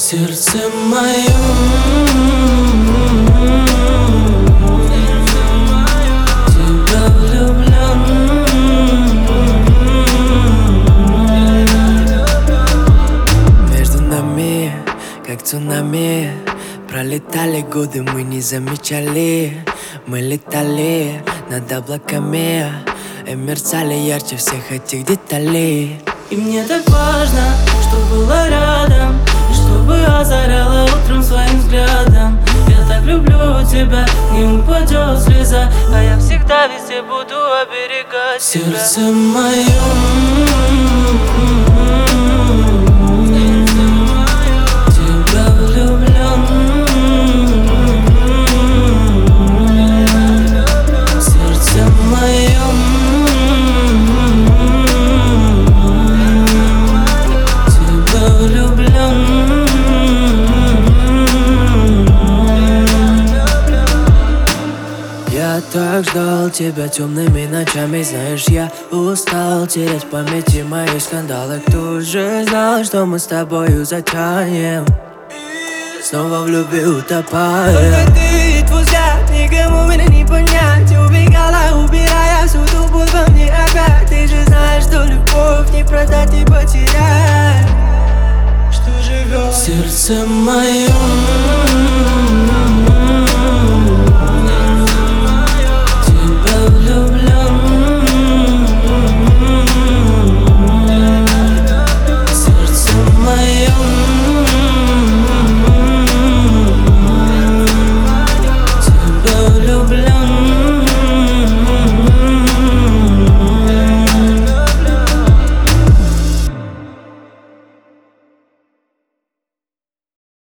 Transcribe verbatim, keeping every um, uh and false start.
сердце мое. Тебя влюблен. Между нами, как цунами, пролетали годы, мы не замечали. Мы летали над облаками и мерцали ярче всех этих деталей. И мне так важно, что было рядом, и чтобы озаряла утром своим взглядом. Я так люблю тебя, не упадет слеза, а я всегда везде буду оберегать тебя. Сердце мое. Я так ждал тебя темными ночами. Знаешь, я устал терять в памяти мои скандалы. Кто же знал, что мы с тобою затянем, снова в любви утопаем. Только ты и твой взгляд, никому меня не понять. Убегала, убирая всю ту боль во мне опять. Ты же знаешь, что любовь не продать и потерять, что живет Сердце мое.